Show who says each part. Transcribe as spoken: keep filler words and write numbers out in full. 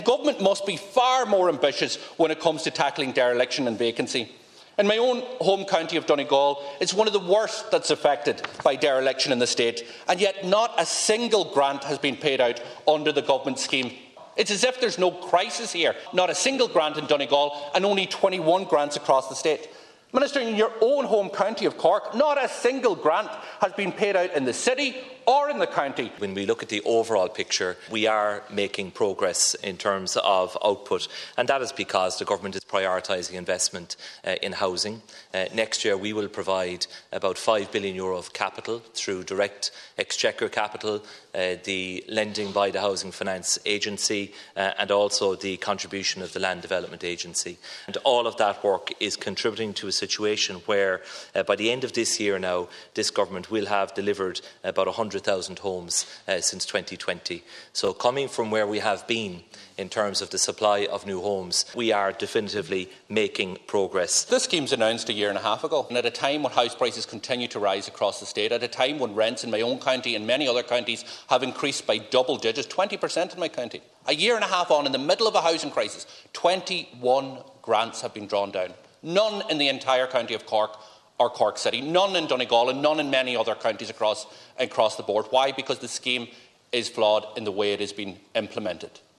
Speaker 1: Government must be far more ambitious when it comes to tackling dereliction and vacancy. In my own home county of Donegal, it's one of the worst that's affected by dereliction in the state, and yet not a single grant has been paid out under the government scheme. It's as if there's no crisis here. Not a single grant in Donegal and only twenty-one grants across the state. Minister, in your own home county of Cork, not a single grant has been paid out in the city or in the county.
Speaker 2: When we look at the overall picture, we are making progress in terms of output, and that is because the government is prioritising investment uh, in housing. Uh, next year we will provide about five billion euro of capital through direct exchequer capital, uh, the lending by the Housing Finance Agency uh, and also the contribution of the Land Development Agency. And all of that work is contributing to a situation where uh, by the end of this year now, this government will have delivered about one hundred thousand homes uh, since twenty twenty. So coming from where we have been in terms of the supply of new homes, we are definitively making progress.
Speaker 1: This scheme was announced a year and a half ago, and at a time when house prices continue to rise across the state, at a time when rents in my own county and many other counties have increased by double digits, twenty percent in my county. A year and a half on, in the middle of a housing crisis, twenty-one grants have been drawn down. None in the entire county of Cork or Cork City, none in Donegal and none in many other counties across, across the board. Why? Because the scheme is flawed in the way it has been implemented.